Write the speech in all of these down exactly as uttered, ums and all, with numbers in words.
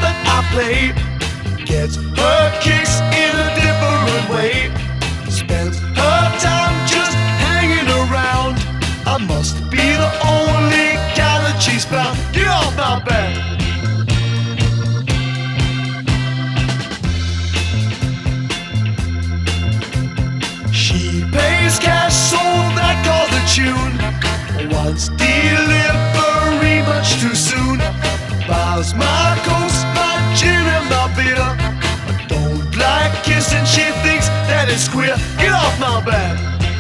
that I play. Gets her kicks in a different way. Spends her time just hanging around. I must be the only guy that she's found. Get off my back. She pays cash, so that calls a tune. Wants delivery much too soon. Buys my coast, my gin and my beer. I don't like kissing, she thinks that it's queer. Get off my back.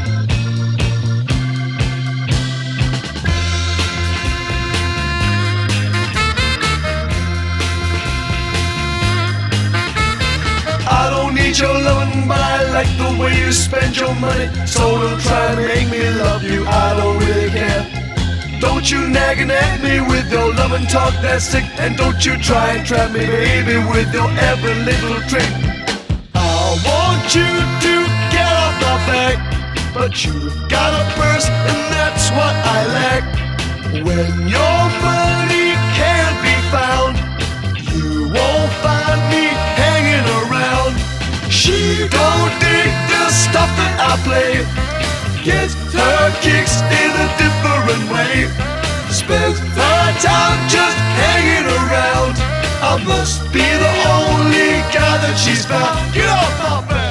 I don't need your loving, but I like the way you spend your money. So don't try to make me love you, I don't really care. Don't you nagging at me with your loving talk that's sick. And don't you try and trap me, baby, with your every little trick. I want you to get off my back, but you've got a purse and that's what I lack. When your money can't be found, you won't find me hanging around. She don't dig the stuff that I play. Gets her kicks in a different way. Spends her time just hanging around. I must be the only guy that she's found. Get off my back.